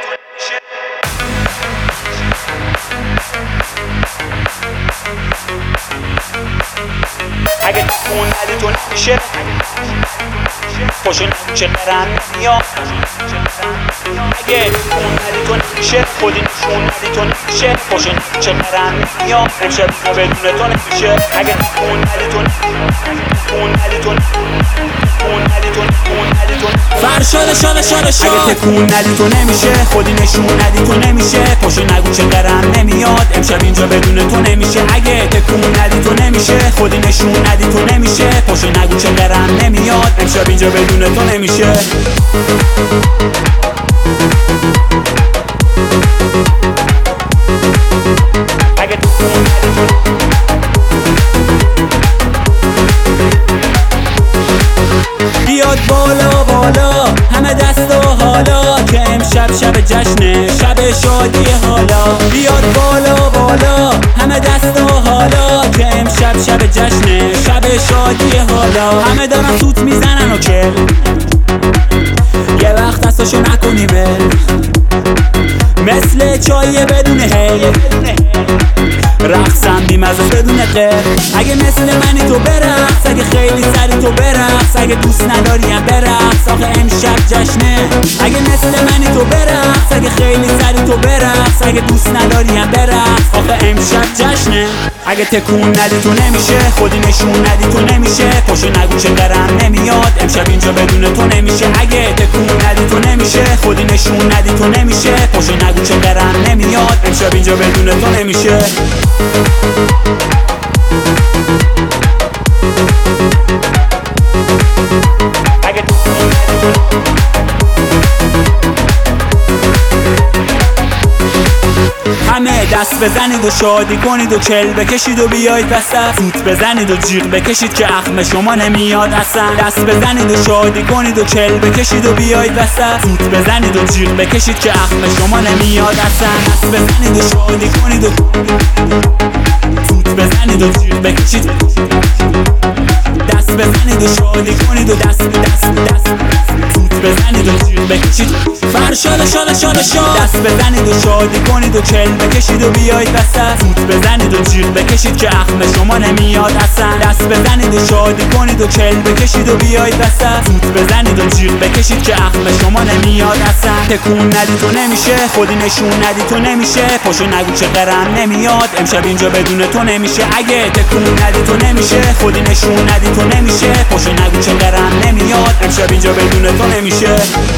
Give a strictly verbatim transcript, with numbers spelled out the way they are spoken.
اگه اون ندی تو نمیشه خوشون نمیشه قرن نمیاد. اگه اون ندی تو نمیشه خودی نشون ندی تو نمیشه خوشون نمیشه قرن نمیاد. امشب ما بدون تو نمیشه. اگه اون ندی تو اون ندی تو اون ندی تو اون ندی تو فرشاد شاد شاد شاد. اگه تکون ندی تو نمیشه خودی نشون ندی تو نمیشه پاشو نگو چه قرن نمیاد. امشب اینجا بدون تو نمیشه. اگه تکون ندی تو نمیشه خودی نشون ندی تو نمیشه پاشو نگو چه قرن نمیاد. امشب اینجا بدون تو نمیشه. اگه تکون ندی تو بیاد بالا بالا همه دست و حالا که امشب شب جشنه شب شادی حالا. بیاد بالا بالا همه دست و حالا که امشب شب جشنه شب شادی حالا. همه دارن سوت میزنن و کل یه وقت دستاشو نکنی بل مثل چای بدون هی رقصم بیمزه بدون قر. اگه مثل منی تو برقص اگه خیلی سری تو برقص اگه دوست نداریم برقص آخه امشب جشنه. اگه مثل منی تو برقص اگه خیلی سری تو برقص اگه دوست نداریم برقص آخه امشب جشنه. اگه تکون ندی تو نمیشه خودی نشون ندی تو نمیشه پاشو نگو چه قرن نمیاد. امشب اینجا بدون تو نمیشه. اگه تکون ندی تو نمیشه خودی نشون ندی تو نمیشه پاشو نگو چه قرن نمیاد. امشب اینجا بدون تو نمیشه. اگه تکون ندی تو همه دست بزنید و شادی کنید و چل بکشید و بیایید وسط. سوت بزنید و جیغ بکشید که اخم شما نمیاد اصلا. دست بزنید و شادی کنید و چل بکشید و بیایید وسط. سوت بزنید و جیغ بکشید که اخم شما نمیاد اصلا. دست بزنید و شادی کنید و سوت بزنید و جیغ بکشید. دست بزنید و شادی کنید و دست دست دست سوت بزنید و جیغ بکشید. فرشاد شاد شاد شاد. دست بزنید و شادی کنید و چل بکشید و بیایید وسط. سوت بزنید و جیغ بکشید که اخم شما نمیاد اصلا. دست بزنید و شادی کنید و چل بکشید و بیایید وسط. سوت بزنید و جیغ بکشید که اخم شما نمیاد اصلا. تکون ندی تو نمیشه خودی نشون ندی تو نمیشه پاشو نگو چه قرن نمیاد. امشب اینجا بدون تو نمیشه. اگه تکون ندی تو نمیشه خودی نشون ندی تو نمیشه پاشو نگو چه قرن نمیاد. امشب اینجا بدون تو نمیشه.